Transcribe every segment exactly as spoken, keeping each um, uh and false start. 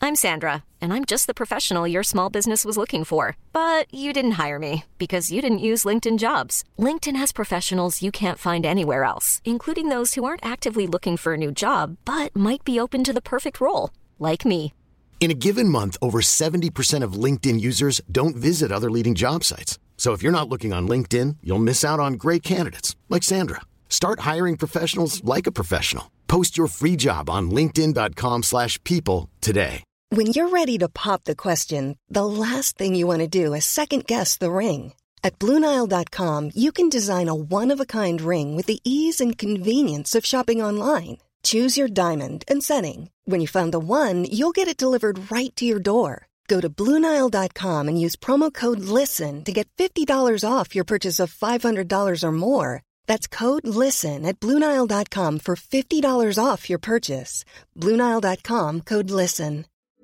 I'm Sandra, and I'm just the professional your small business was looking for. But you didn't hire me because you didn't use LinkedIn Jobs. LinkedIn has professionals you can't find anywhere else, including those who aren't actively looking for a new job, but might be open to the perfect role, like me. In a given month, over seventy percent of LinkedIn users don't visit other leading job sites. So if you're not looking on LinkedIn, you'll miss out on great candidates like Sandra. Start hiring professionals like a professional. Post your free job on linkedin.com slash people today. When you're ready to pop the question, the last thing you want to do is second-guess the ring. At Blue Nile dot com, you can design a one-of-a-kind ring with the ease and convenience of shopping online. Choose your diamond and setting. When you find the one, you'll get it delivered right to your door. Go to Blue Nile dot com and use promo code LISTEN to get fifty dollars off your purchase of five hundred dollars or more. That's code LISTEN at Blue Nile dot com for fifty dollars off your purchase. Blue Nile dot com, code LISTEN.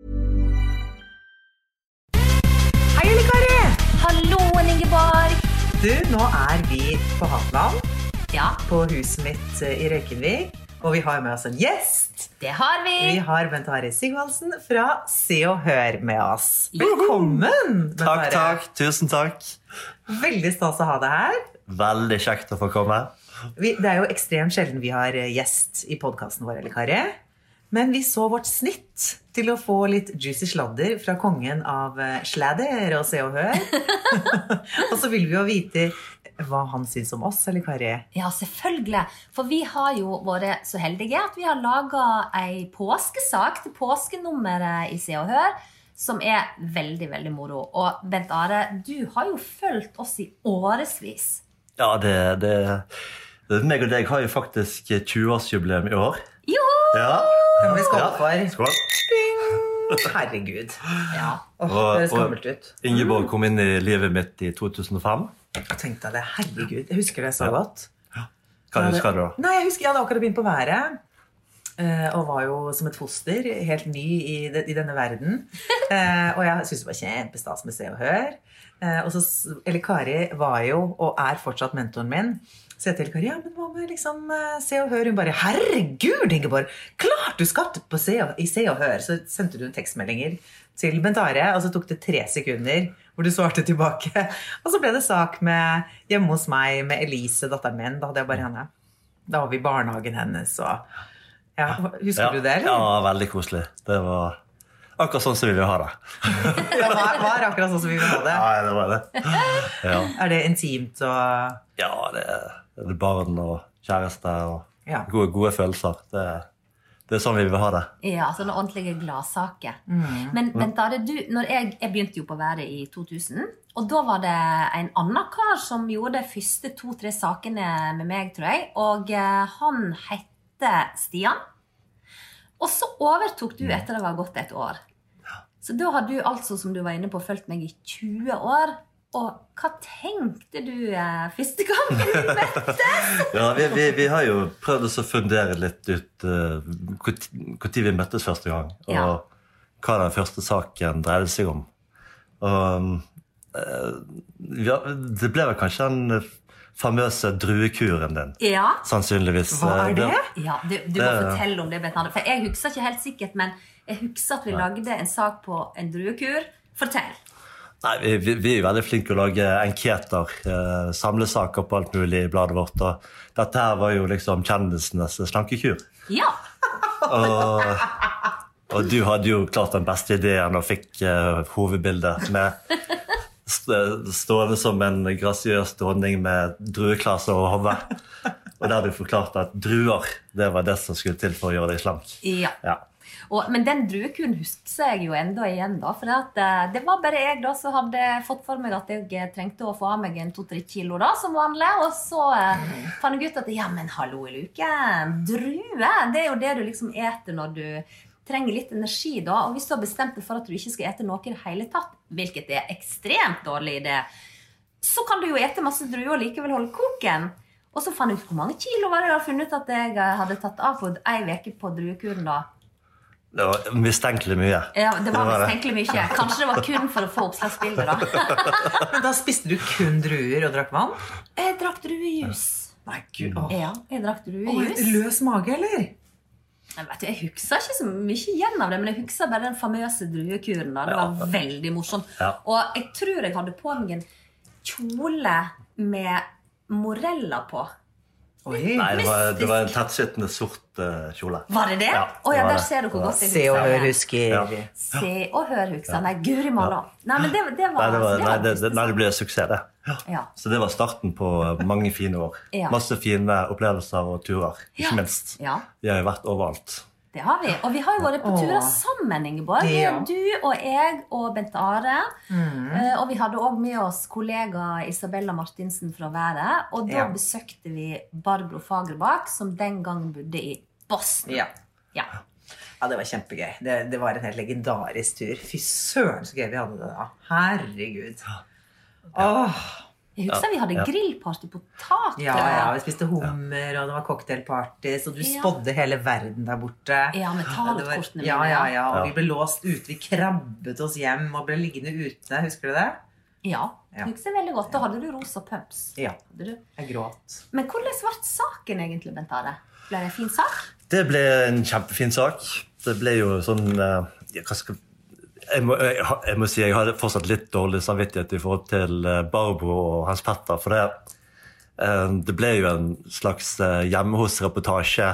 Hei, Elle Kari! Hallo, Ingeborg! Du, nå er vi på Hatland, Ja, på huset mitt i Røykenvik, og vi har med oss en gjest. det har vi! Vi har Bent Are Sigvaldsen fra Se og Hør med oss. Velkommen! Bent Takk, Are. takk. Tusen takk. Veldig stas å ha deg her. Veldig kjekt å få komme. Vi, det er jo ekstremt sjelden vi har gjest i podcasten vår, Elle Kari. Men vi så vårt snitt til å få litt juicy sladder fra kongen av sladder og Se og Hør. Og så vil vi jo vite hva han synes om oss, Elle Kari. Ja, selvfølgelig. For vi har jo vært så heldige at vi har laget en påskesak til påskenummeret i Se og Hør, som er veldig, veldig moro. Og Bent Are, du har jo følt oss i åresvis. Ja, det, det, det meg og deg har jo faktisk tjue-årsjubileum i år. Jo! Ja. Det må vi skåle for. Skål. Herregud. Ja. Åh, det høres gammelt ut. Ingeborg kom inn i livet mitt i to tusen og fem. Jeg tenkte det, herregud. Jeg husker det så godt. Hva husker du da? Nei, jeg husker jeg hadde akkurat begynt på været. eh, Og var jo som et foster, helt ny i, de, i denne verden. Eh, Og jeg synes det var kjempestas med Se og Hør. Eh, Og så, s- Elle Kari var jo, og er fortsatt mentoren min. Så jeg til Elle Kari, ja, men hva med liksom eh, Se og Hør? Hun bare, herregud, Ingeborg, klart du skal på Se og, i Se og Hør. Så sendte du tekstmeldinger til Bent Are, og så tok det tre sekunder hvor du svarte tilbake. Og så ble det sak med hjemme hos meg med Elise, datteren min. Da hadde jeg bare henne. Da var vi i barnehagen hennes. Og, ja, husker Ja. du det, eller? Ja, veldig koselig. Det var akkurat sånn som vi vil ha det. Det var, var akkurat sånn som vi vil ha det. Ja, det var det. Ja, Er det intimt og... ja det, det er barn og kjæreste og Ja. gode, gode følelser. Det, det er sånn vi vil ha det. Ja, sånne ordentlige gladsaker. Men Bent Are, du, når jeg, jeg begynte jo på været i to tusen, og da var det en annen kar som gjorde de første to-tre sakene med meg, tror jeg, og eh, han hette Stian. Og så overtok du etter det var gått et år. Så da har du altså, som du var inne på, følt meg i tjue år. Og hva tenkte du eh, første gang du møttes? Ja, vi, vi, vi har jo prøvd oss å fundere litt ut uh, hvor tid vi møttes første gang, og Ja. hva den første saken dreide seg om. Og, uh, ja, det ble vel kanskje den famøse druekuren din, Ja, sannsynligvis. Hva er det? ja du, du må fortelle om det, Bent Are. For jeg husker ikke helt sikkert, men jeg husker at vi lagde en sak på en druekur. Fortell. Nei, vi, vi, vi er jo veldig flinke å lage enketer, uh, samlesaker på alt mulig i bladet vårt, og dette her var jo liksom kjendisenes slankekur. Ja. Og, og du hadde jo klart den beste ideen og fikk uh, hovedbildet med st- stående som en grasiøs dronning med drueklaser og hode. Og der du forklarte at druer, det var det som skulle til for å gjøre deg slank. Ja. Ja. Og, men den druekuren husker jeg jo enda igjen da, for at, eh, det var bare jeg da som hadde fått for meg at jeg eh, trengte å få av meg en to-tre kilo da, som vanlig, og så eh, fann jeg ut at, ja, men hallo i luke, drue, det er jo det du liksom eter når du trenger litt energi da, og hvis du har bestemt deg for at du ikke skal ete noe i det hele tatt, hvilket er ekstremt dårlig idé, så kan du jo ete masse druer og likevel holde koken. Og så fann jeg ut hvor mange kilo var det jeg hadde funnet ut at jeg eh, hadde tatt av for en veke på druekuren da. Det var mistenkelig mye. Ja, det var Det var det. mistenkelig mye. Kanskje det var kun for å få oppslagsbilder da. Men da spiste du kun druer og drakk vann? Jeg drakk druejus. Nei, Gud. Åh. Ja, jeg drakk Åh, druejus. løs mage, eller? Jeg vet, jeg husker ikke så mye igjen av det, men jeg husker bare den famøse druekuren da. Det var ja. veldig morsomt. Ja. Og jeg tror jeg hadde på meg en kjole med moreller på. Oi. Nei, det var, det var en tettsittende sort uh, kjole. Var det det? Ja, Åja, oh, ja, der ser du hvor godt jeg husker. Se og hør husker. Ja. Se og hør husker. Nei, Guri malla. Nei, men det, det var... Nei, det, var, det, nei, det, det, nei, det ble suksess, det. Ja. Ja. Så det var starten på mange fine år. Ja. Masse fine opplevelser og turer, ikke ja. minst. Ja. Vi har jo vært overalt. Det har vi, og vi har jo vært på turer sammen, Ingeborg. Det, ja. Du og jeg og Bent Are. Mm. Og vi hadde også med oss kollega Isabella Martinsen fra Været. Og da ja. besøkte vi Barbro Fagerbakk, som den gang bodde i Boston. Ja. Ja. Ja, det var kjempegøy. Det, det var en helt legendarisk tur. Fy søren så gøy vi hadde det da. Herregud. Åh. Jeg husker ja, vi hadde ja. grillparty på taket. Ja, ja, vi spiste hummer, og det var cocktailpartys, og du ja. spådde hele verden der borte. Ja, med talkortene ja, ja, ja, og ja. vi ble låst ute, vi krabbet oss hjem og ble liggende ute, husker du det? Ja, jeg husker veldig godt. Da hadde du rosa pumps. Ja, jeg gråt. Men hvordan ble saken egentlig, Bent Are? Ble det en fin sak? Det ble en kjempefin sak. Det ble jo sånn, ja, hva skal Jeg må, jeg, jeg må si jeg hadde fortsatt litt dårlig samvittighet i forhold til Barbro og Hans Petter, for det, det ble jo en slags hjemme hos reportasje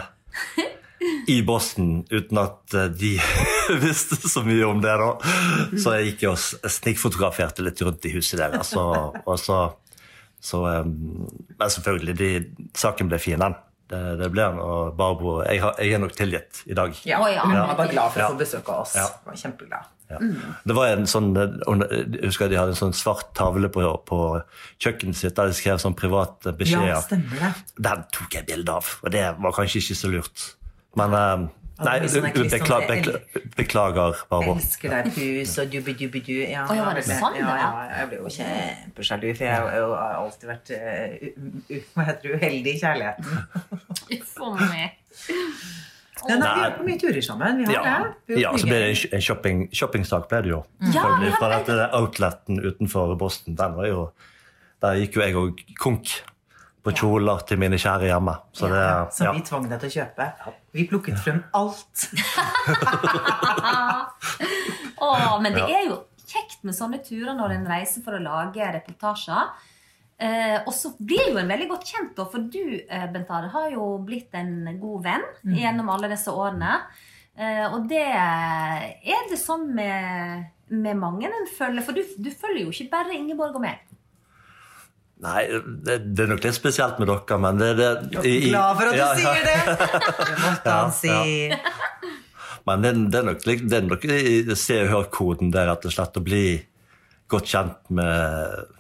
i Boston, uten at de visste så mye om det da. Så jeg gikk jo og snikfotograferte litt rundt i huset der. Altså, og så, så, men selvfølgelig, de, saken ble fin, den. Det, det ble den, og Barbro, jeg, har, jeg er nok tilgitt i dag. Ja, ja. Jeg var bare glad for å få besøke oss. Ja. Jeg var kjempeglad. Ja. Det var en sånn, jeg husker de hadde en sånn svart tavle på, på kjøkkenet sitt, der de skrev sånn privat beskjed. Ja, stemmer det. Den tok jeg bilde av, og det var kanskje ikke så lurt. Men, um, nei, bekla, bekla, beklager, Barbro. Jeg elsker deg, pus, og dubbi-dubbi-du. Ja, oh, ja, var det sånn, ja, ja, jeg ble jo kjempesjalu, for jeg har jo alltid vært, uh, hva heter det, uheldig i kjærligheten. For meg. Ja, nei, vi har på mye turer sammen. Vi har ja. det. Ja, så ble det en shopping, shoppingsak ble det jo. Ja, vi Fra dette outleten utenfor Boston, den var jo, der gikk jo jeg og konk på kjoler til mine kjære hjemme. Så, det, ja, så ja. vi tvang deg til å kjøpe. Vi plukket frem alt. Åh, men det er jo kjekt med sånne turer når en reiser for å lage reportasjer. Eh, og så blir jo en veldig godt kjent da, for du, eh, Bent Are, har jo blitt en god venn mm. gjennom alle disse årene. Eh, og det er det sånn med, med mange en følger, for du, du følger jo ikke bare Ingeborg og meg. Nei, det, det er nok litt spesielt med dere, men det er det... Jeg er glad for at du ja, sier det! Det måtte han si. Ja. Men det, det er nok, det er nok i se og hør-koden der, rett og slett å bli godt kjent med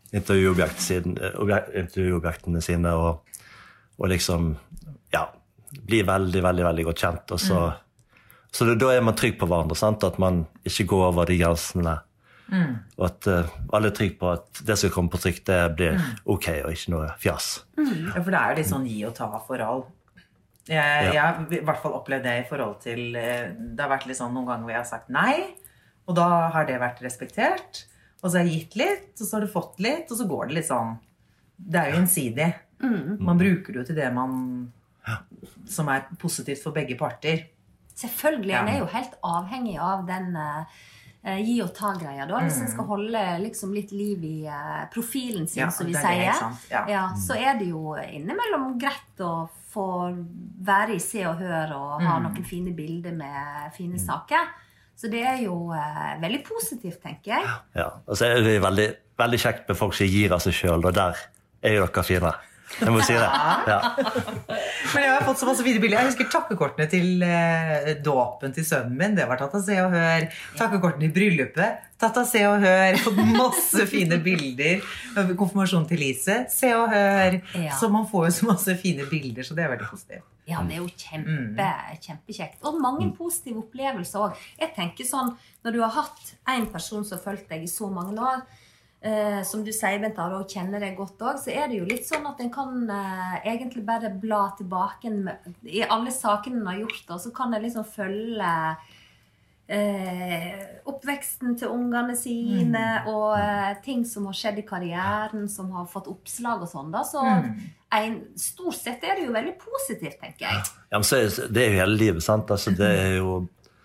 intervjuobjektene sine og, og liksom ja, bli veldig, veldig, veldig godt kjent og så, mm. så det, da er man trygg på hverandre, sant? At man ikke går over de grensene mm. og at uh, alle er trygg på at det som kommer på trykk det blir mm. ok og ikke noe fjas mm. Ja, for det er jo litt sånn gi og ta forhold jeg, ja. jeg har i hvert fall opplevd det i forhold til det har vært litt sånn noen ganger hvor jeg har sagt nei og da har det vært respektert og så har jeg gitt litt, og så har du fått litt, og så går det litt sånn. Det er jo ensidig. Mm. Man bruker det jo til det man, som er positivt for begge parter. Selvfølgelig, ja. En er jo helt avhengig av den uh, gi og ta-greia da. Hvis en skal holde liksom, litt liv i uh, profilen sin, ja, som vi sier. Ja. Ja, så er det jo innimellom greit å få være i se og høre, og ha mm. noen fine bilder med fine saker. Så det er jo eh, veldig positivt, tenker jeg. Ja, og så er det veldig, veldig kjekt med folk som gir av seg selv, og der er jo dere fine. Jeg må si det. Ja. Men jeg har fått så masse fine bilder. Jeg husker takkekortene til eh, dåpen til sønnen min. Det var tatt av se og hør. Takkekortene i bryllupet. Tatt av se og hør. Fått masse fine bilder. Konfirmasjon til Lise. Se og hør. Ja. Så man får jo så masse fine bilder, så det er veldig positivt. Ja, det er jo kjempe, kjempekjekt. Og mange positive opplevelser også. Jeg tenker sånn, når du har hatt en person som har følt deg i så mange år, eh, som du sier, Bent Are, og kjenner deg godt også, så er det jo litt sånn at en kan eh, egentlig bare bla tilbake med, i alle sakene en har gjort, og så kan en liksom følge eh, oppveksten til ungene sine, mm. og uh, ting som har skjedd i karrieren, som har fått oppslag og sånn da, så mm. en, stort sett er det jo veldig positivt, tenker jeg. Ja, men så er det er jo hele livet, sant? Altså, det er jo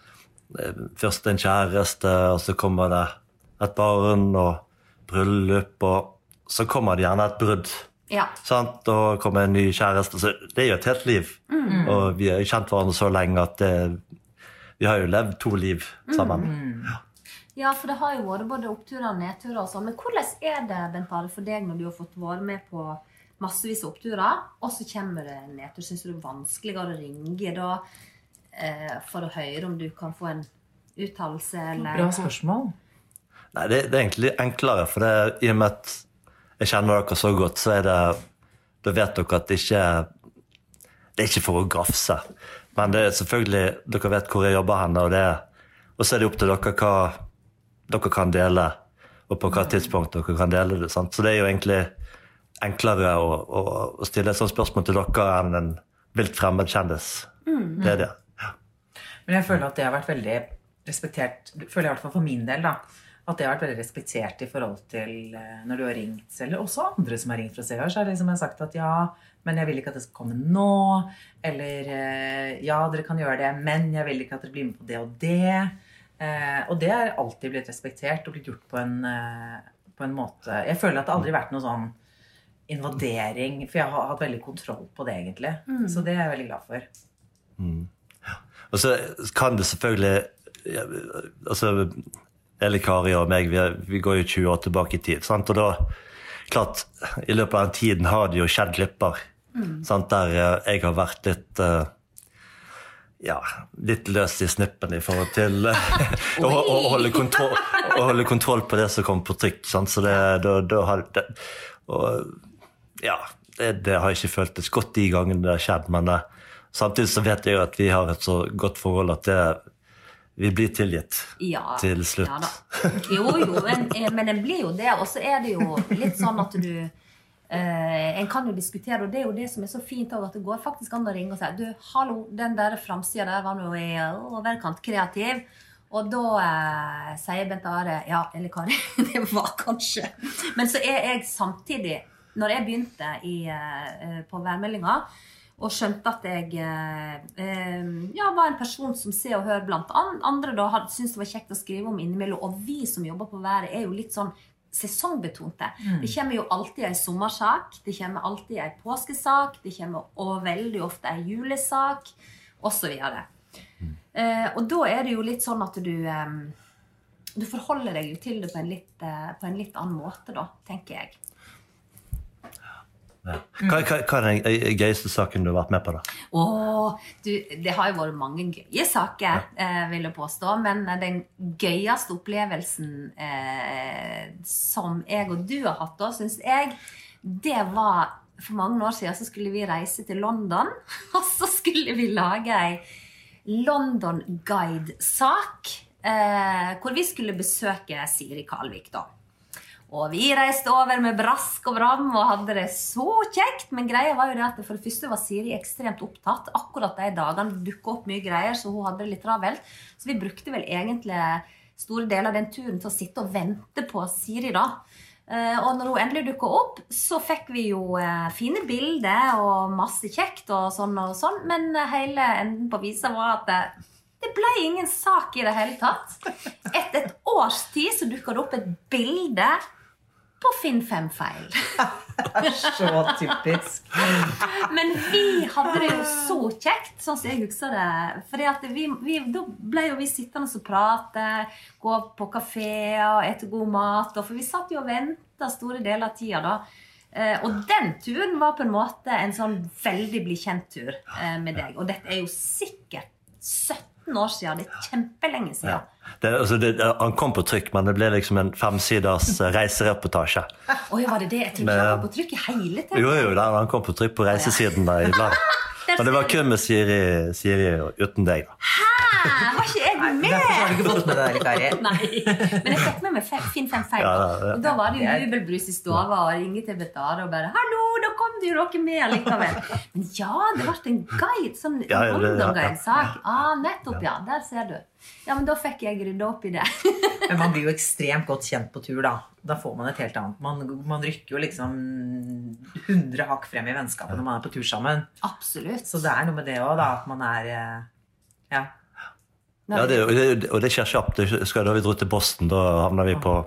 først en kjæreste, og så kommer det et barn og bryllup, og så kommer det gjerne et brudd. Ja. Sant? Og kommer en ny kjæreste. Så det er jo et helt liv. Mm. Og vi har jo kjent hverandre så lenge at det, vi har jo levd to liv sammen. Mm. Ja. Ja, for det har jo vært både oppturer og nedturer og sånn. Men hvordan er det, Bent Are, for deg når du har fått være med på massevis av oppturer, og så kommer det nedtur? Synes du det er vanskeligere å ringe da, eh, for å høre om du kan få en uttalelse? Eller... Bra spørsmål. Nei, det, det er egentlig enklere, for det er i og med at jeg kjenner dere så godt, så er det, da vet dere at det ikke, det er ikke for å grafse. Men det er selvfølgelig, dere vet hvor jeg jobber henne, og, det, og så er det opp til dere hva dere kan dele, og på hva tidspunkt dere kan dele det. Sant? Så det er jo egentlig enklere å, å, å stille et sånt spørsmål til dere enn en vilt fremmed kjendis. Mm. Det er det. Ja. Men jeg føler at det har vært veldig respektert, føler jeg i hvert fall for min del da, at det har vært veldig respektert i forhold til når du har ringt, eller også andre som har ringt fra Se og Hør, så har liksom jeg sagt at ja, men jeg vil ikke at det skal komme nå, eller ja, dere kan gjøre det, men jeg vil ikke at dere blir med på det og det. Og det har alltid blitt respektert og blitt gjort på en, på en måte. Jeg føler at det aldri har vært noe sånn invadering, for jeg har hatt veldig kontroll på det egentlig. Mm. Så det er jeg veldig glad for. Mm. Og så kan det selvfølgelig, altså... Eller Kari og meg, vi, vi går jo tjue år tilbake i tid, sant? Og da, klart, i løpet av den tiden har det jo skjedd glipper, mm. sant? Der jeg har vært litt, uh, ja, litt løs i snippen i forhold til uh, å, å, holde kontroll, å holde kontroll på det som kommer på trykk, sant? Så det, da, da har det, og, ja, det, det har jeg ikke følt et godt de gangene det har skjedd, men uh, samtidig så vet jeg jo at vi har et så godt forhold at det vi blir tilgitt ja, til slutt. Ja da. Jo, jo, men, men den blir jo det, og så er det jo litt sånn at du, eh, en kan jo diskutere, og det er jo det som er så fint også, at det går faktisk an å ringe og si, du, hallo, den der framsiden der var noe i overkant kreativ, og da eh, sier Bent Are, ja, eller Kari, det var kanskje. Men så er jeg samtidig, når jeg begynte i, eh, på værmeldinga, og skjønte at jeg eh, ja, var en person som ser og hører blant andre da, syntes det var kjekt å skrive om innimellom, og vi som jobber på været er jo litt sånn sesongbetonte. Mm. Det kommer jo alltid en sommersak, det kommer alltid en påskesak, det kommer og veldig ofte en julesak, og så videre. Mm. Eh, og da er det jo litt sånn at du, eh, du forholder deg jo til det på en litt, eh, på en litt annen måte da, tenker jeg. Ja. Hva, hva, hva er den gøyeste saken du har vært med på da? Åh, du, det har jo vært mange gøye saker, ja. eh, vil jeg påstå, men den gøyeste opplevelsen eh, som jeg og du har hatt da, synes jeg, det var for mange år siden så skulle vi reise til London, og så skulle vi lage en London Guide-sak, eh, hvor vi skulle besøke Siri Kalvik da. Og vi reiste over med brask og bram og hadde det så kjekt. Men greia var jo det at for det første var Siri ekstremt opptatt. Akkurat de dagene dukket opp mye greier, så hun hadde det litt travelt. Så vi brukte vel egentlig store deler av den turen til å sitte og vente på Siri da. Og når hun endelig dukket opp, så fikk vi jo fine bilder og masse kjekt og sånn og sånn. Men hele enden på visa var at det ble ingen sak i det hele tatt. Etter et års tid så dukket det opp et bilde på Finn fem feil. Så typisk. Men vi hadde det jo så kjekt, sånn som jeg husker det. For vi, vi, da ble jo vi sittende og prate, gå på kafé og ete god mat. For vi satt jo og ventet store deler av tida da. Og den turen var på en måte en sånn veldig bli kjent tur med deg. Og dette er jo sikkert sytten år siden, det er kjempelenge siden. Ja. Det, altså det, han kom på trykk, men det ble liksom en femsiders reisereportasje. Oi, var det det? Jeg tror ikke han kom på trykk i hele tiden. Jo, jo, der, han kom på trykk på reisesiden der i bladet. Men det var kun med Siri, Siri uten deg da. Hæ? Var ikke jeg med? Derfor har du ikke fått med deg det, Kari. Nei, men jeg fikk med meg Finn fem feil. Ja, ja, ja. Og da var det jo jubelbrus i stova, og ringe til Betare og bare, hallo, da kom det jo dere med likevel. Men ja, det var en guide, sånn ja, ja, det, ja, London-guide-sak. Ah, nettopp, ja, der ser du. Ja, men da fikk jeg rydde opp i det. Men man blir jo ekstremt godt kjent på tur, da. Da får man et helt annet. Man, man rykker jo liksom hundre hakk frem i vennskapet når man er på tur sammen. Absolutt. Så det er noe med det også, da, at man er, ja. Ja, det, og, det, og det skjer kjapt. Det skal, da vi dro til Boston, da havner vi på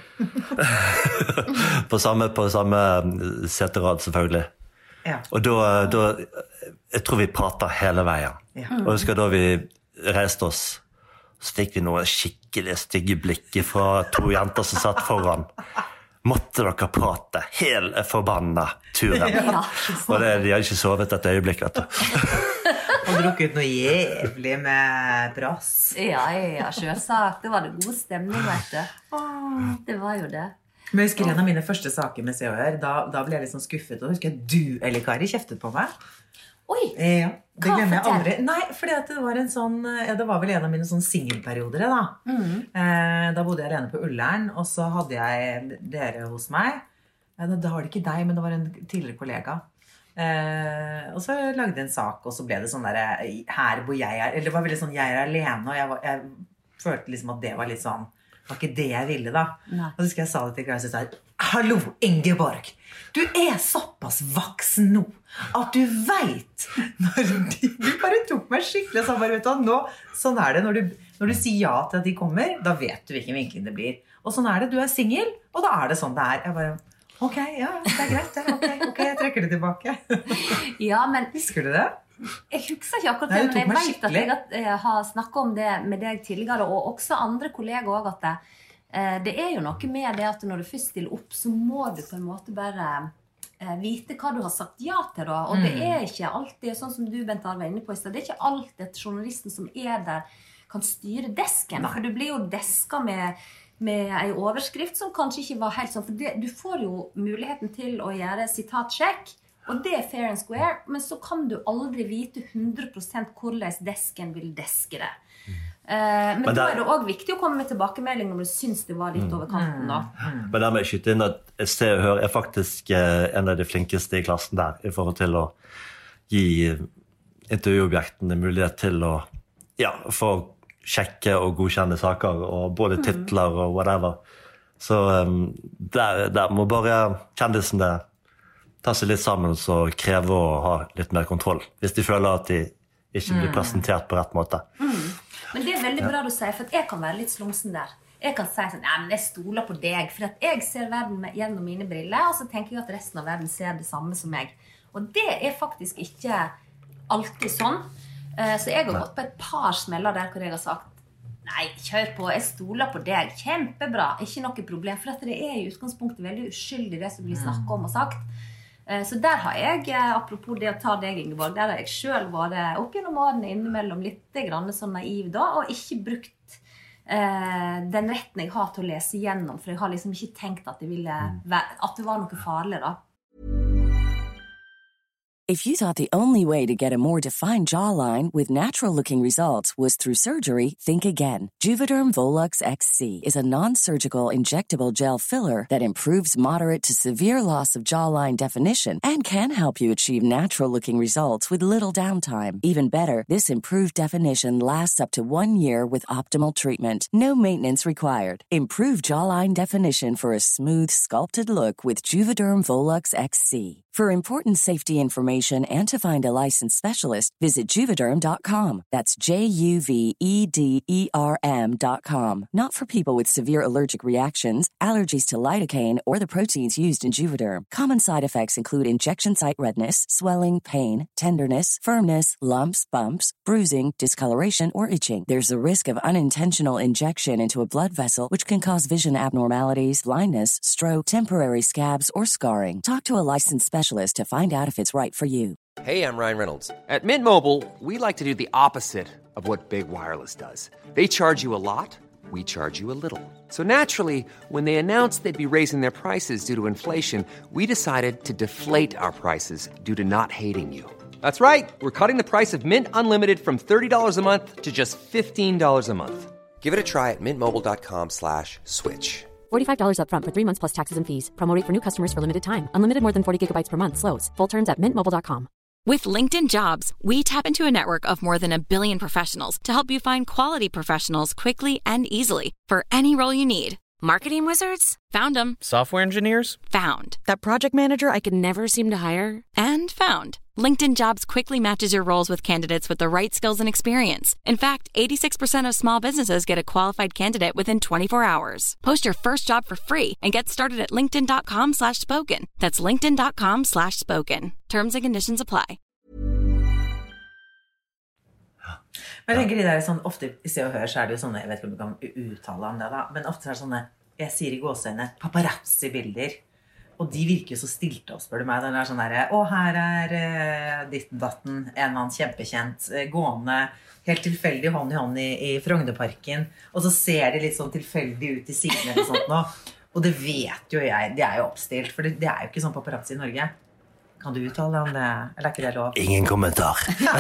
på samme, på samme seterad, selvfølgelig. Ja. Og da, da, jeg tror vi prater hele veien. Ja. Og husker da vi reiste oss, så fikk vi noen skikkelig stygge blikker fra to jenter som satt foran. Måtte dere prate hele forbanna turen. Ja. Og det, de hadde ikke sovet et øyeblikk, vet du. Og drukket noe jævlig med brass. Ja, ja, selvsagt. Det var det god stemning, vet du. Det var jo det. Men jeg husker en av mine første saker med Se og Hør, da, da ble jeg litt sånn skuffet, og husker jeg du, eller Kari, kjeftet på meg. Oi, ja, det hva glemmer jeg fortell? aldri. Nei, fordi at det var en sånn, ja, det var vel en av mine sånn singelperioder, da. Mm. Eh, da bodde jeg alene på Ullern, og så hadde jeg dere hos meg. Ja, da, da var det ikke deg, men det var en tidligere kollega. Eh, og så lagde jeg en sak, og så ble det sånn der, her hvor jeg er, eller det var veldig sånn, jeg er alene, og jeg, var, jeg følte liksom at det var litt sånn, det var ikke det jeg ville da. Nei. Og så skal jeg sa det til Klaus og sa, hallo Ingeborg, du er såpass voksen nå, at du vet, når de, du bare tok meg skikkelig, og sa bare, vet du, nå, sånn er det, når du, når du sier ja til at de kommer, da vet du hvilken vinkling det blir. Og sånn er det, du er single, og da er det sånn det er. Jeg bare, ok, ja, det er greit, ja, ok, ok, jeg trekker det tilbake. Ja, men Husker du det? jeg husker ikke akkurat Nei, det, du tok men jeg meg vet at skikkelig. jeg, at jeg har snakket om det med deg tidligere, og også andre kolleger også, at det, eh, det er jo noe med det at når du først stiller opp, så må du på en måte bare eh, vite hva du har sagt ja til da, og det er ikke alltid, sånn som du Bent Arve var inne på i sted, det er ikke alltid at journalisten som er der kan styre desken, for du blir jo desket med med en overskrift som kanskje ikke var helt sånn, for det, du får jo muligheten til å gjøre sitatsjekk, og det er fair and square, men så kan du aldri vite hundre prosent hvordan desken vil deske det. Mm. Uh, men, men da er det også viktig å komme med tilbakemelding når du synes det var litt mm. over kanten da. Mm. Men der må jeg skyte inn at Se og Hør er faktisk eh, en av de flinkeste i klassen der, i forhold til å gi intervjuobjektene mulighet til å ja, få sjekke og godkjenne saker, og både titler og whatever. Så um, der, der må bare kjendisene ta seg litt sammen og kreve å ha litt mer kontroll, hvis de føler at de ikke blir presentert på rett måte. Mm. Men det er veldig bra du sier, for jeg kan være litt slumsen der. Jeg kan si sånn, ja, men jeg stoler på deg, for at jeg ser verden med, gjennom mine briller, og så tenker jeg at resten av verden ser det samme som meg. Og det er faktisk ikke alltid sånn. Så jeg har gått på et par smeller der hvor jeg har sagt, nei, kjør på, jeg stoler på deg, kjempebra, ikke noe problem, for det er i utgangspunktet veldig uskyldig det som blir snakket om og sagt. Så der har jeg, apropos det å ta deg, Ingeborg, der har jeg selv vært opp gjennom årene innimellom litt grann sånn naiv da, og ikke brukt eh, den retten jeg har til å lese gjennom, for jeg har liksom ikke tenkt at det, ville, at det var noe farlig da. If you thought the only way to get a more defined jawline with natural-looking results was through surgery, think again. Juvederm Volux X C is a non-surgical injectable gel filler that improves moderate to severe loss of jawline definition and can help you achieve natural-looking results with little downtime. Even better, this improved definition lasts up to one year with optimal treatment. No maintenance required. Improve jawline definition for a smooth, sculpted look with Juvederm Volux X C. For important safety information and to find a licensed specialist, visit Juvederm dot com. That's J U V E D E R M dot com. Not for people with severe allergic reactions, allergies to lidocaine, or the proteins used in Juvederm. Common side effects include injection site redness, swelling, pain, tenderness, firmness, lumps, bumps, bruising, discoloration, or itching. There's a risk of unintentional injection into a blood vessel, which can cause vision abnormalities, blindness, stroke, temporary scabs, or scarring. Talk to a licensed specialist to find out if it's right for you. Hey, I'm Ryan Reynolds. At Mint Mobile, we like to do the opposite of what Big Wireless does. They charge you a lot, we charge you a little. So naturally, when they announced they'd be raising their prices due to inflation, we decided to deflate our prices due to not hating you. That's right. We're cutting the price of Mint Unlimited from thirty dollars a month to just fifteen dollars a month. Give it a try at mintmobile.com slash switch. forty-five dollars up front for three months plus taxes and fees. Promo rate for new customers for limited time. Unlimited more than forty gigabytes per month. Slows full terms at mint mobile dot com. With LinkedIn Jobs, we tap into a network of more than a billion professionals to help you find quality professionals quickly and easily for any role you need. Marketing wizards? Found them. Software engineers? Found. That project manager I could never seem to hire? And found. LinkedIn Jobs quickly matches your roles with candidates with the right skills and experience. In fact, eighty-six percent of small businesses get a qualified candidate within twenty-four hours. Post your first job for free and get started at linkedin.com slash spoken. That's linkedin.com slash spoken. Terms and conditions apply. Men jeg tenker de der sånn, ofte I Se og Hør så er det jo sånne, jeg vet ikke om du kan uttale om det da, men ofte er det sånne, jeg sier I gåseøyne, paparazzi-bilder. Og de virker jo så stilte oss, spør du meg. Den er sånn der, å, her er uh, ditten datten, en eller annen kjempekjent, uh, gående, helt tilfeldig hånd I hånd I, I Frognerparken. Og så ser de litt sånn tilfeldig ut I siden eller sånt nå. Og det vet jo jeg, det er jo oppstilt, for det, det er jo ikke sånn paparazzi I Norge. Kan du uttale om det? Eller er ikke det lov? Ingen kommentar.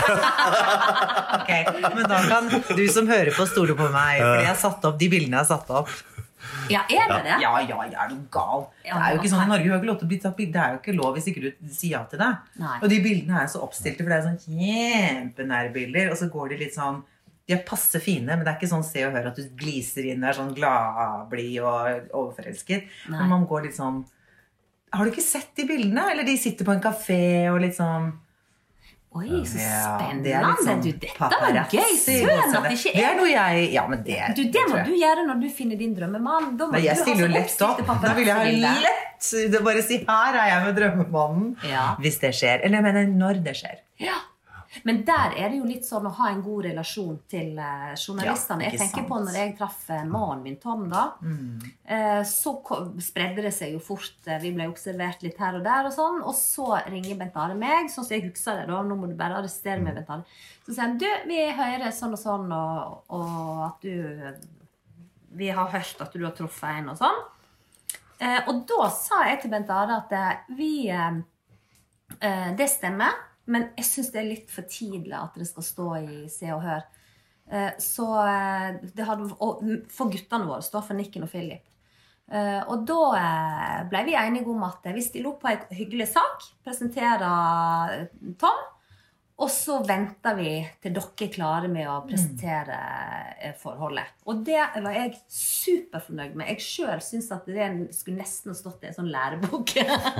Ok, men da kan du som hører på stole på meg, fordi jeg har satt opp, de bildene jeg har satt opp. Ja, er det det? Ja, ja, jeg er du gal. Det er jo ikke sånn, Norge har ikke lov til å bli tatt bilder. Det er jo ikke lov hvis ikke du sier ja til det. Nei. Og de bildene er så oppstilte, for det er sånn kjempenære bilder, og så går de litt sånn, de er passe fine, men det er ikke sånn Se og Hør at du gliser inn og er sånn glad, blid og overforelsket. Nei. Men man går litt sånn, har du ikke sett de bildene? Eller de sitter på en kafé og litt sånn... Oi, så spennende. Ja, det sånn du, dette var gøy. Søren at det ikke er... Det er noe jeg... Ja, men det... Du, det må du gjøre når du finner din drømmemann. Da må Nei, jeg du stiller jo lett opp. Da vil jeg ha lett. Det er bare å si, her er jeg med drømmemannen. Ja. Hvis det skjer. Eller jeg mener, når det skjer. Ja. Men der er det jo litt sånn å ha en god relasjon til uh, journalistene. Ja, jeg tenker sant. På når jeg traff uh, mannen min, Tom, da. Mm. Uh, så kom, spredde det seg jo fort. Uh, vi ble observert litt her og der og sånn. Og så ringer Bent Are meg, sånn som jeg husker det da. Nå må du bare arrestere meg, Bent Are. Så sier han, du, vi hører sånn og sånn, og, og at du... Vi har hørt at du har truffet en og sånn. Uh, og da sa jeg til Bent Are at uh, vi... Uh, uh, det stemmer. Men jeg synes det er litt for tidlig at det skal stå I Se og Hør. Så det hadde, for guttene våre, stå for Nikken og Philip. Og da ble vi enige om at vi stiller opp på en hyggelig sak, presenterer Tom, og så venter vi til dere klarer med å presentere forholdet. Og det var jeg superfornøyd med. Jeg selv synes at det skulle nesten ha stått I en sånn lærebok.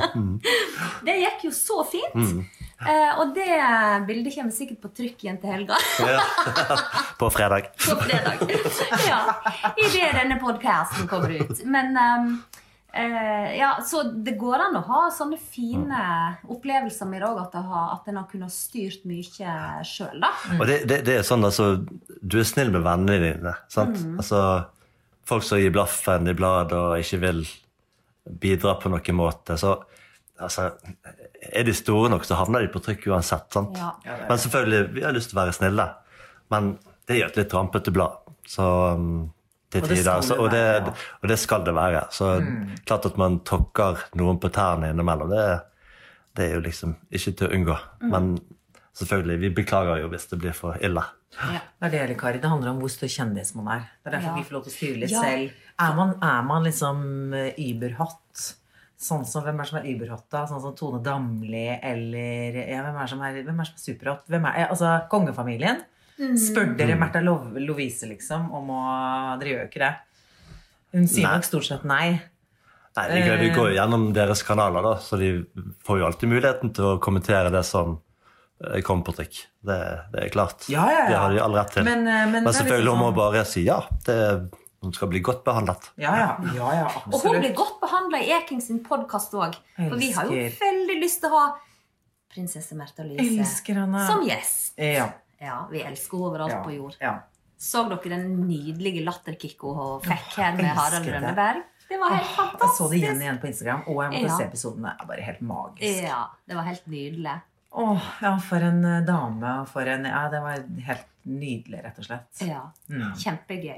Det gikk jo så fint. Mm. Uh, og det bildet kommer sikkert på trykk igjen til helga. Ja. På fredag. På fredag. Ja, I det denne podcasten kommer ut. Men um, uh, ja, så det går an å ha sånne fine opplevelser med også, at, ha, at en har kunnet styrt mye selv da. Mm. Og det, det, det er sånn, altså, du er snill med vennene dine, sant? Mm. Altså, folk som gir blaffen I bladet og ikke vil bidra på noen måte, så altså, er de store nok, så havner de på trykk uansett, sant? Ja. Men selvfølgelig, vi har lyst til å være snille. Men det gjør et litt rampete blad. Så um, til tider, så, og, det, og det skal det være. Så mm. klart at man tråkker noen på tærne innimellom, det, det er jo liksom ikke til å unngå. Mm. Men selvfølgelig, vi beklager jo hvis det blir for ille. Ja. Det er det, eller Kari, det handler om hvor stor kjendis man er. Det er derfor ja. Vi får lov til å styre litt ja. Selv. Er man, er man liksom überhot? Sånn som, hvem er som er überhotta? Sånn som Tone Damli, eller ja, hvem er som er, hvem er, som er superhot? Hvem er, altså, kongefamilien? Mm. Spør dere Märtha Louise liksom om å, dere gjør ikke det? Hun sier nok stort sett nei. Nei, vi går, vi går gjennom deres kanaler da, så de får jo alltid muligheten til å kommentere det som kommer på trykk. Det, det er klart. Ja, ja, ja. Det har de all rett til. Men, men, men selvfølgelig liksom... må bare si ja, det hun skal bli godt behandlet. Ja, ja, ja, ja absolutt. Og hun blir godt behandlet I Eking sin podcast også. For vi har jo veldig lyst til å ha prinsesse Märtha Louise som gjest. Ja. Ja, vi elsker henne overalt ja. På jord. Ja. Så dere den nydelige latterkikko hun fikk her med Harald Rønneberg? Det var helt fantastisk. Jeg så det igjen igjen på Instagram, og jeg måtte ja. Se episoden. Det er bare helt magisk. Ja, det var helt nydelig. Åh, ja, for en dame, for en, ja, det var helt nydelig, rett og slett. Ja, mm. kjempegøy.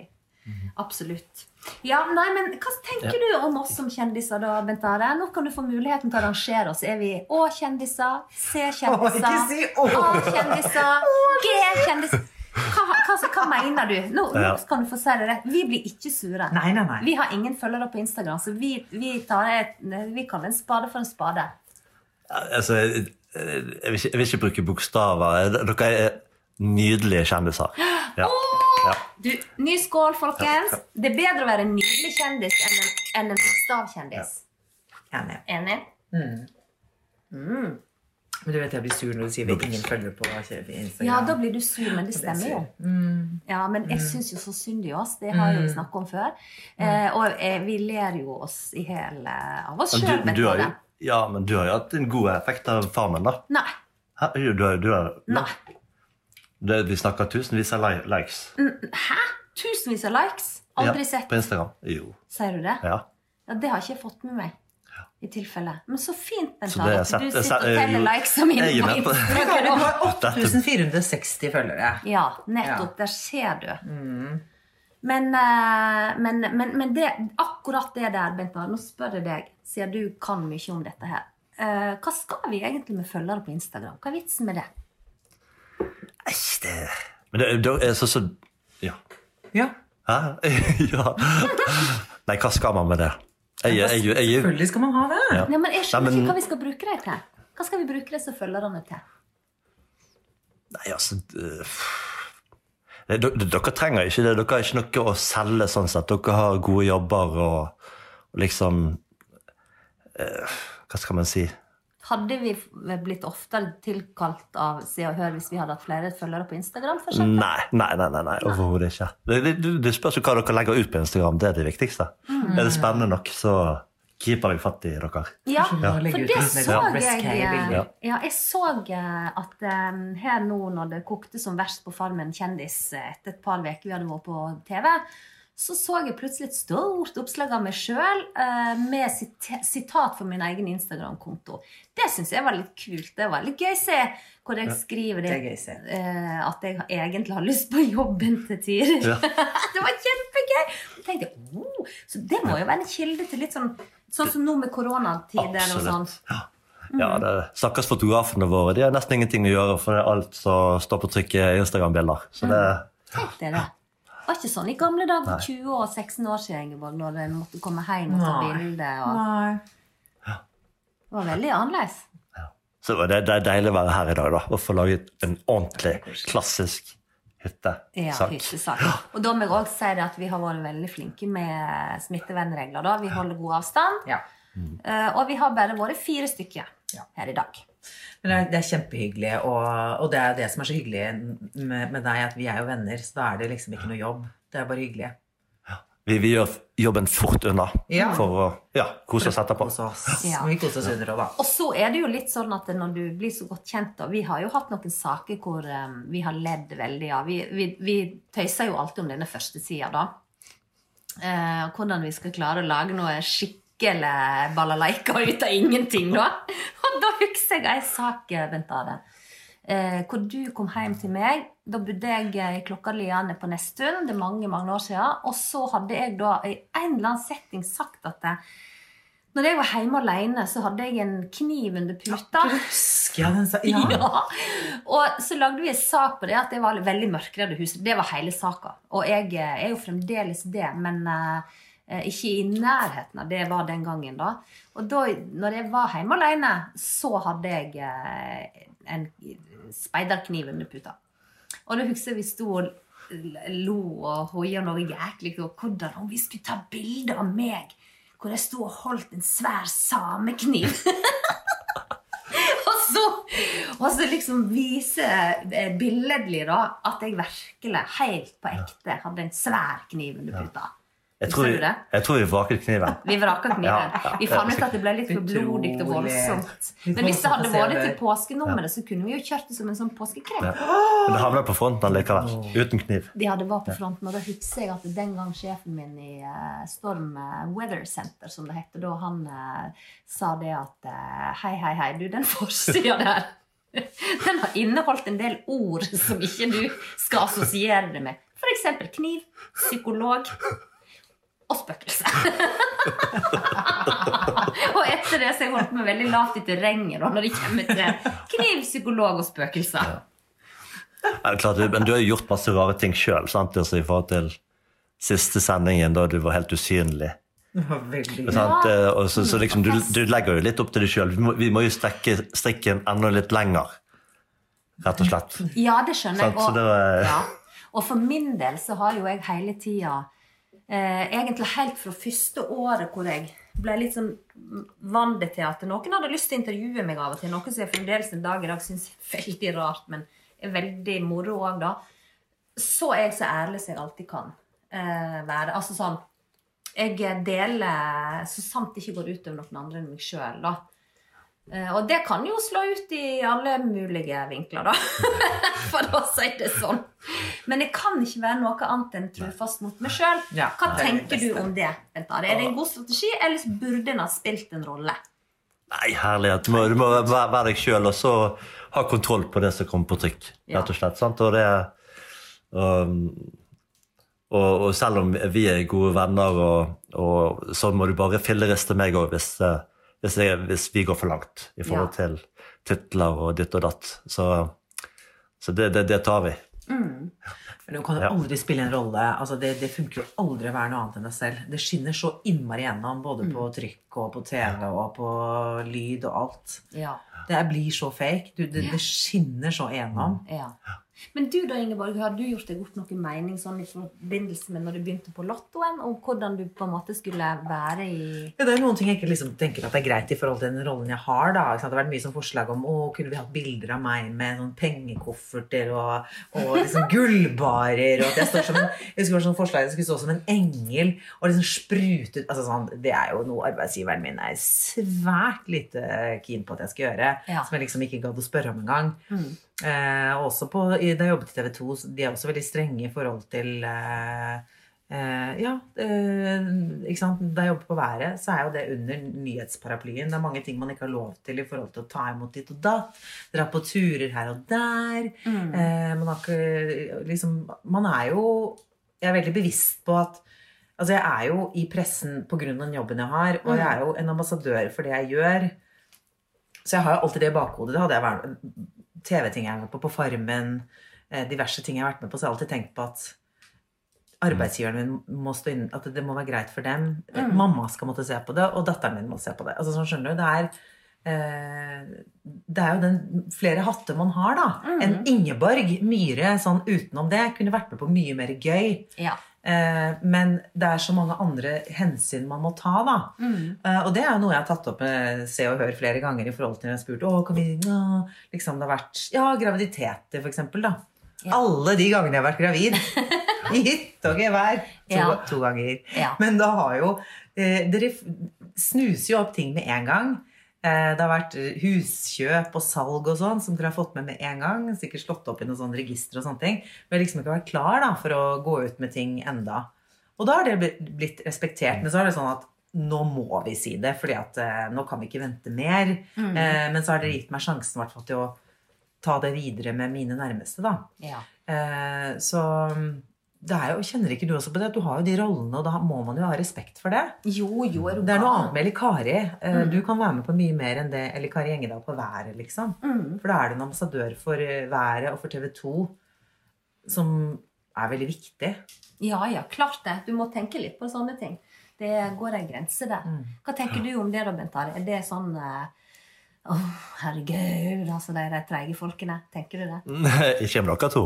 Absolutt. Ja, nei, men hva tenker du om oss som kjendiser da, Bent Are? Nå kan du få muligheten til å arrangere oss. Er vi Å-kjendiser, C-kjendiser, Å, ikke si å. A-kjendiser, G-kjendiser? Hva, hva, hva mener du? Nå, nå kan du få si det rett. Vi blir ikke sure. Nei, nei, nei. Vi har ingen følgere på Instagram, så vi, vi, tar et, vi kaller en spade for en spade. Ja, altså, jeg, jeg, vil ikke, jeg vil ikke bruke bokstaver. Dere er nydelige kjendiser. Ja. Ja. Du, ny skål, folkens. Det er bedre å være en nydelig kjendis enn en, enn en bokstavkjendis. Enig. Enig? Mm. Mm. Men du vet jeg blir sur når du sier vi ingen følger på Instagram. Ja, da blir du sur, men det stemmer jo. Mm. Ja, men jeg synes jo så synd i oss. Det har jo vi snakket om før. Eh, og eh, vi ler jo oss i hele av oss selv. Du, du har jo, ja, men du har jo hatt en god effekt av Farmen, da. Nei. Hæ? Du har, du har, Nei. Det, vi snakker tusenvis av likes. Hæ? Tusenvis av likes? Aldri ja, sett. På Instagram. Jo. Sier du det? Ja. Ja, det har ikke jeg fått med meg. I tilfelle. Men så fint, Bent Så det Are, er at sett- du det er sitter og sett- teller jo, likesa mine jeg er på med på det. Instagram. Du har åtte tusen fire hundre og seksti følgere. Ja, nettopp. Der ser du. Men, eh, men, men, men det, akkurat det der, Bent Are, nå spør jeg deg, siden du kan mye om dette her. Eh, hva skal vi egentlig med følgere på Instagram? Hva er vitsen med det? Nei, det... Men det, det er så så... Ja. Ja. Hæ? Ja. Nei, hva skal man med det? Jeg, jeg, jeg, jeg, Selvfølgelig skal man ha det. Ja. Nei, men jeg skjønner Nei, men- ikke hva vi skal bruke det til. Hva skal vi bruke det som følgerne til? Nei, altså... øh, det, dere, dere trenger ikke det. Dere har ikke noe å selge sånn sett. Dere har gode jobber og, og liksom... øh, hva skal man si? Hadde vi blitt oftere tilkalt av Se og Hør hvis vi hadde hatt flere følgere på Instagram, for eksempel? Nei, nei, nei, nei, nei overhodet ikke. Det, det, det spørs jo hva dere legger ut på Instagram. Det er det viktigste. Mm. Er det spennende nok, så griper jeg fatt i dere. Ja, Ja. for det så jeg Ja. Ja, jeg så eh, at um, her nå når det kokte som verst på Farmen kjendis eh, etter et par veker vi hadde vært på T V, så så jeg plutselig et stort oppslag av meg selv eh, med sit- sitat for min egen Instagram-konto. Det synes jeg var litt kult. Det var litt gøy å se hvor jeg skriver det, det er gøy å se. eh, at jeg egentlig har lyst på jobben til tider. Ja. Det var kjempegøy. Jeg tenkte, oh, så det må jo være en kilde til litt sånn, sånn som nå med koronatider og sånn. Absolutt. Ja. Ja, det stakkars fotografene våre. De har nesten ingenting å gjøre, for det er alt som står på trykk i Instagram-bilder. Så det... Tenk deg det. Det var ikke sånn i gamle dager for tjue og seksten år siden, Ingeborg, når de måtte komme hjem og ta Nei. bilde. Og... Nei. Det var veldig annerledes. Så det, det er deilig å være her i dag, da, og få laget en ordentlig, klassisk hyttesak. Ja, hyttesak. Og da må jeg også si det at vi har vært veldig flinke med smittevernregler. Da. Vi holder god avstand, Ja. eh, og vi har bare vært fire stykker her i dag. Men det er, det er kjempehyggelig, og, og det er det som er så hyggelig med, med deg, at vi er jo venner, så da er det liksom ikke noe jobb. Det er bare hyggelig. Vi, vi gjør jobben fort unna Ja. for å ja, kose oss etterpå. Hos oss. Ja. Vi koser oss under også, da. Og så er det jo litt sånn at når du blir så godt kjent, da, vi har jo hatt noen saker hvor um, vi har ledd veldig av. Vi, vi, vi tøyser jo alltid om denne første siden da. Eh, hvordan vi skal klare å lage noe skikkelig balalaika ut av ingenting da. Og da husker jeg en sak, Bent Are, eh, hvor du kom hjem til meg. Da bodde jeg i Klokkarliane på Nesttun, det er mange, mange år siden. Og så hadde jeg da i en eller annen setting sagt at det, når jeg var hjemme alene, så hadde jeg en kniv under puta. Husker jeg den sa... Ja. Ja. Og så lagde vi en sak på det, at det var veldig mørkredde hus. Det var hele saken. Og jeg er jo fremdeles det, men uh, ikke i nærheten av det jeg var den gangen da. Og da, når jeg var hjemme alene, så hadde jeg uh, en speiderkniv under puta. Og da husker jeg vi sto og lo og hoia noe jæklig, og hvordan om vi skulle ta bilder av meg, hvor jeg stod og holdt en svær samekniv. og, så, og så liksom vise billedlig da, at jeg virkelig, helt på ekte, hadde en svær kniv under puta. Jeg tror, Husker du det? jeg tror vi vraket kniven. Vi vraket kniven. Ja, ja. Vi fant ut at det ble litt for blodig og Utrolig. voldsomt. Litt Men hvis det hadde voldsomt å se vært til det. påskenummeret, så kunne vi jo kjørt det som en sånn påskekrim. Men det havner på fronten likevel, uten kniv. De hadde vært på fronten, og da husker jeg at den gang sjefen min i uh, Storm uh, Weather Center, som det heter, da han uh, sa det at uh, hei, hei, hei, du, den forsiden der, den har inneholdt en del ord som ikke du skal assosiere det med. For eksempel kniv, psykolog og spøkelse. Og etter det så har jeg holdt meg veldig lavt I terrenget da, når det kommer til kniv, psykolog og spøkelser. Ja, det er klart, men du har jo gjort masse rare ting selv, sant? Altså, I forhold til siste sendingen da du var helt usynlig. Det var veldig sant? Og så, så liksom, du, du legger jo litt opp til deg selv. Vi må, vi må jo strekke strikken enda litt lenger, rett og slett. Ja, det skjønner jeg. Og, var... ja. Og for min del så har jo jeg hele tiden, eh, egentlig helt fra første året hvor jeg ble litt sånn vandet til at noen hadde lyst til å intervjue meg av og til, noe som jeg fremdeles en dag I dag synes er veldig rart, men er veldig moro også da. Så er jeg så ærlig som jeg alltid kan eh, være. Altså sånn, jeg deler så sant det ikke går ut over noen andre enn meg selv da. Eh, og det kan jo slå ut I alle mulige vinkler da. For å si det sånn. Men jeg kan ikke være noe annet enn trofast mot meg selv. Ja, Hva tenker du om det? Er det en god strategi, eller burde den ha spilt en rolle? Nei, herlighet. Du må, du må være, være deg selv, og så ha kontroll på det som kommer på trykk, rett og slett. Sant? Og det um, Og, og selv om vi er gode venner, og, og så må du bare filleriste meg også hvis, hvis, jeg, hvis vi går for langt I forhold ja. Til titler og ditt og datt. Så, så det, det, det tar vi. Mm. Men du kan jo aldri spille en rolle, altså det, det funker jo aldri å være noe annet enn deg selv. Det skinner så innmari gjennom, både på trykk og på TV og på lyd og alt. Ja. Det blir så fake, du, det, det skinner så gjennom. Ja. Men du da, Ingeborg, har du gjort deg opp noen mening sånn I forbindelse med når du begynte på lottoen, og hvordan du på en måte skulle være I... Ja, det er noen ting jeg ikke liksom tenker at det er greit I forhold til den rollen jeg har da. Det har vært mye sånn forslag om, å, kunne vi hatt bilder av meg med sånn pengekofferter og, og liksom gullbarer, og at jeg står som en, jeg husker det var sånn forslag, jeg skulle stå som en engel, og liksom sprute ut, altså sånn, det er jo noe arbeidsgiveren min er svært lite keen på at jeg skal gjøre, ja. Som jeg liksom ikke gadd å spørre om en gang. Mm. Eh, også på, da jeg jobbet I T V to, de er også veldig strenge I forhold til eh, eh, ja, eh, ikke sant? Da jeg jobbet på været, så er jo det under nyhetsparaplyen. Det er mange ting man ikke har lov til I forhold til å ta imot ditt og datt, dra på turer her og der. Mm. Eh, man har ikke, liksom, man er jo, jeg er veldig bevisst på at, altså jeg er jo I pressen på grunn av den jobben jeg har, og jeg er jo en ambassadør for det jeg gjør. Så jeg har jo alltid det I bakhodet. Det hadde jeg vært T V-ting jeg har vært på, på Farmen, diverse ting jeg har vært med på, så jeg har alltid tenkt på at arbeidsgiveren min må stå inn, at det må være greit for dem. Mm. Mamma skal måtte se på det, og datteren min må se på det. Altså sånn skjønner du, det er, eh, det er jo den flere hatter man har da. Mm. En Ingeborg Myhre, sånn utenom det, kunne vært med på mye mer gøy. Ja. Eh, men det er så mange andre hensyn man må ta da. Mm. Eh, og det er jo noe jeg har tatt opp med Se og Hør flere ganger I forhold til når jeg har spurt, åh, kan vi, ja, liksom det har vært, ja, graviditeter for eksempel da. Ja. Alle de gangene jeg har vært gravid, I hytt og gevær, to, ja. to ganger. Ja. Men da har jo, eh, dere snuser jo opp ting med en gang. Det har vært huskjøp og salg og sånn, som dere har fått med med en gang, sikkert slått opp I noen sånne register og sånne ting. Vi har liksom ikke vært klar da, for å gå ut med ting enda. Og da har det blitt respektert, men så er det sånn at nå må vi si det, fordi at eh, nå kan vi ikke vente mer. Mm. Eh, men så har dere gitt meg sjansen hvert fall til å ta det videre med mine nærmeste da. Ja. Eh, så... Det er jo, kjenner ikke du også på det? Du har jo de rollene, og da må man jo ha respekt for det. Jo, jo, er du Det er noe annet med Eli Kari. Mm. Du kan være med på mye mer enn det Eli Kari Engedal på været, liksom. Mm. For da er du en ambassadør for været og for T V to, som er veldig viktig. Ja, ja, klart det. Du må tenke litt på sånne ting. Det går en grense der. Mm. Hva tenker du om det da, Bentare? Er det sånn... Uh, Åh, oh, herregud, altså de er trege folkene. Tenker du det? Nei, ikke om dere to.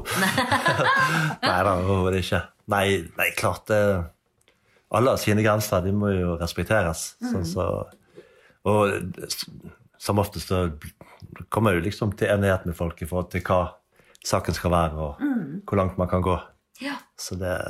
Nei da, det ikke. Nei, nei, klart det. Alle har sine grenser, de må jo respekteres. Mm. Sånn, så, og som oftest så kommer jeg jo liksom til enighet med folk I forhold til hva saken skal være, og mm. hvor langt man kan gå. Ja. Så det...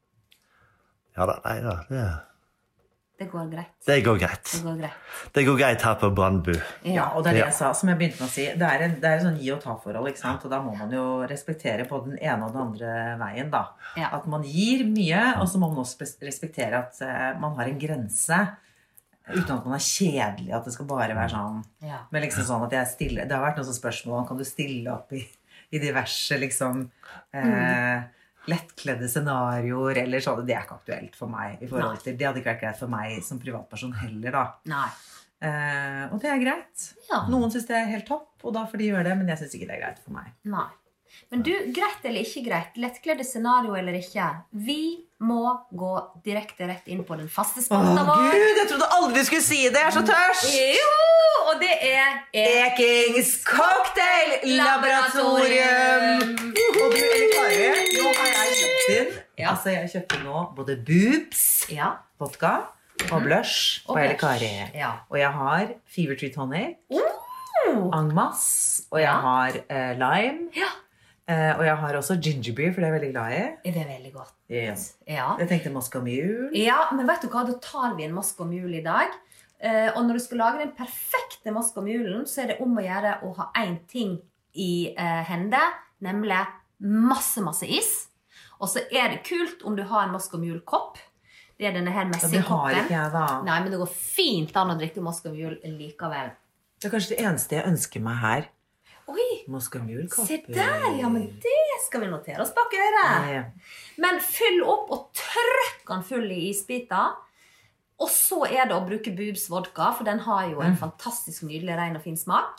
Ja da, nei da, det... Det går greit. Det går greit. Det går greit. Det går greit her på Brandbu. Ja, og det er det jeg sa, som jeg begynte med å si. Det er en, det er en sånn gi- og ta-forhold, ikke sant? Og da må man jo respektere på den ene og den andre veien, da. Ja. At man gir mye, og så må man også respektere at uh, man har en grense, uten at man er kjedelig, at det skal bare være sånn. Ja. Men liksom sånn at jeg stiller, det har vært noen sånne spørsmål, kan du stille opp I, I diverse, liksom, uh, mm. lettkledde scenarioer eller sånn, det er ikke aktuelt for meg i forhold til, det hadde ikke vært greit for meg som privatperson heller da. Nei. Eh, og det er greit. Ja. Noen synes det er helt topp, og da får de gjøre det, men jeg synes ikke det er greit for meg. Nei. Men du, greit eller ikke greit, lettkledde scenario eller ikke, vi må gå direkte rett inn på den faste spalten vår. Åh, Gud, jeg trodde aldri du skulle si det, jeg er så tørst! Jo, og det er Ekings Cocktail Laboratorium! Og du, Eli Kari, nå har jeg kjøpt inn, Ja. altså jeg kjøpte nå både boobs, Ja. vodka og blush Og på Eli blush. Kari. Ja. Og jeg har Fever Tree Tonic, Oh. Angmas, og jeg Ja. har eh, lime, Ja. eh, og jeg har også ginger beer, for det er jeg veldig glad i. Det er veldig godt. Ja. Ja. Jeg tenkte Moscow Mule. Ja, men vet du hva, da tar vi en Moscow Mule i dag. Eh, og når du skal lage den perfekte Moscow Mulen, så er det om å gjøre å ha en ting i eh, hende, nemlig masse, masse is. Og så er det kult om du har en Moscow Mule-kopp. Det er denne her Det har messingkoppen. ikke jeg da. Nei, men det går fint an å drikke Moscow Mule likevel. Det er kanskje det eneste jeg ønsker meg her. Oi, Moscow Mule-kopper. se der, ja, men det skal vi notere oss bak øret. Ja. Men fyll opp og trykk den full i isbiter. Og så er det å bruke boobs vodka, for den har jo en fantastisk nydelig, ren og fin smak.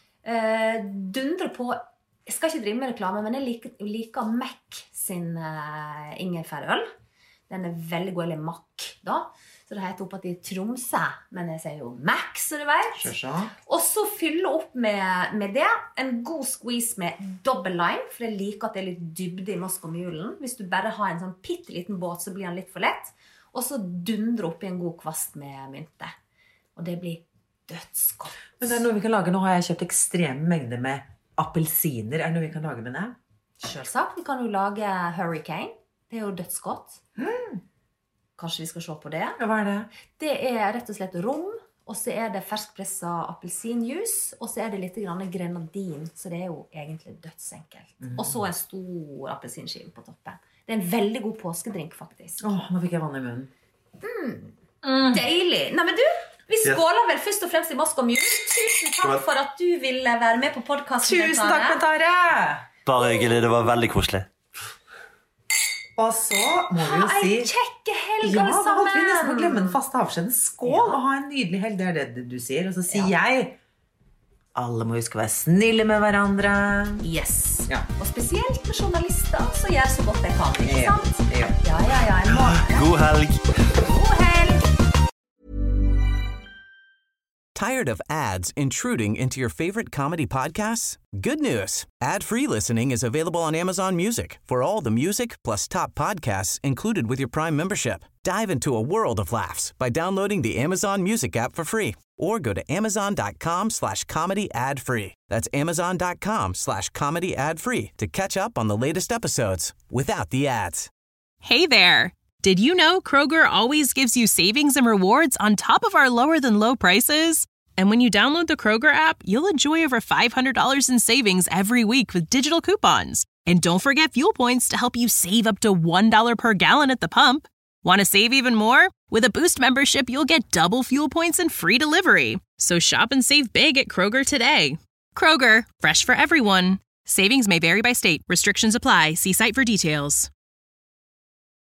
Eh, dundre på, jeg skal ikke drive med reklame, men jeg liker, liker Mac sin uh, ingefærøl. Den er veldig god, eller Mac da. Så det heter opp at de tromser, men jeg sier jo Mac, så du vet. Sjøsjå. Og så fylle opp med, med det, en god squeeze med dobbel lime, for jeg liker at det er litt dybde i Moscow Mulen. Hvis du bare har en sånn pitteliten båt, så blir den litt for lett. Og så dundre opp i en god kvast med mynte. Og det blir dødsgodt. Men det er noe vi kan lage. Nå har jeg kjøpt ekstreme mengder med appelsiner. Er det noe vi kan lage med det? Selvsagt, vi kan jo lage Hurricane. Det er jo dødsgodt. Mm. Kanskje vi skal se på det. Ja, hva er det? Det er rett og slett rom, og så er det ferskpressa appelsinjuice, og så er det litt grann grenadin, så det er jo egentlig dødsenkelt. Mm. Og så en stor appelsinskive på toppen. Det er en veldig god påskedrink, faktisk. Åh, nå fikk jeg vann i munnen. Mm. Deilig! Nei, men du, vi skåler vel først og fremst i Moscow Mule. Tusen takk for at du ville være med på podcasten. Tusen takk, Bentare! Bare hyggelig, det var veldig koselig. Og så må vi jo Ha si... en kjekke helg, Ja, alle da holdt vi nesten på å sammen! glemme den faste avskjeden. Skål, Ja. og ha en nydelig helg. Det er det du sier. Og så sier jeg... Alle må huske å være snille med hverandre. Yes. Ja. Og spesielt med journalister som gjør så godt de kan, ikke Ja. sant? Ja. Ja, ja, ja. En morgen. God helg! God helg! Tired of ads intruding into your favorite comedy podcasts? Good news. Ad-free listening is available on Amazon Music for all the music plus top podcasts included with your Prime membership. Dive into a world of laughs by downloading the Amazon Music app for free or go to amazon.com slash comedy ad free. That's amazon.com slash comedy ad free to catch up on the latest episodes without the ads. Hey there! Did you know Kroger always gives you savings and rewards on top of our lower-than-low prices? And when you download the Kroger app, you'll enjoy over five hundred dollars in savings every week with digital coupons. And don't forget fuel points to help you save up to one dollar per gallon at the pump. Want to save even more? With a Boost membership, you'll get double fuel points and free delivery. So shop and save big at Kroger today. Kroger, fresh for everyone. Savings may vary by state. Restrictions apply. See site for details.